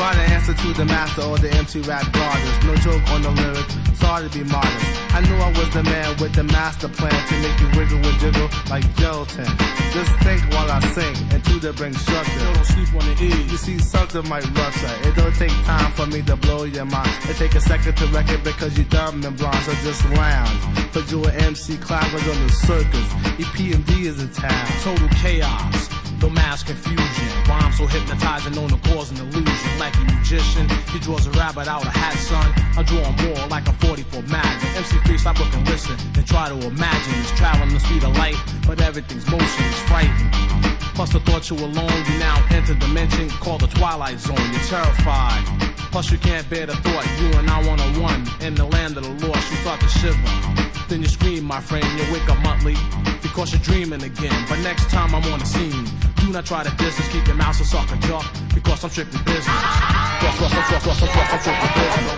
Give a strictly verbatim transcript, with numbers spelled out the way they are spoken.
Find an answer to the master or the M C rap goddess. No joke on the lyrics, sorry to be modest. I knew I was the man with the master plan to make you wiggle and jiggle like gelatin. Just think while I sing and to the bring structure. Don't sleep on the E. You see, something might rupture. It don't take time for me to blow your mind. It take a second to wreck it because you dumb and blind. So just lounge. Put you an M C clappers on the circus. E P M D is in town. Total chaos. No mass confusion. Rhymes so hypnotizing, known to cause an illusion. Like a magician, he draws a rabbit out a hat, son. I'm drawing more like a forty-four Magnum. M C three, stop, look and listen, and try to imagine. He's traveling the speed of light, but everything's motion is frightening. Plus the thought you alone, you now enter dimension called the Twilight Zone. You're terrified. Plus you can't bear the thought, you and I one-on-one. In the land of the lost, you start to shiver. Then you scream, my friend, you wake up monthly because you're dreaming again. But next time I'm on the scene, do not try to distance, keep your mouth so sucker talk, because I'm strictly business. Cross, cross, cross, cross, cross, cross,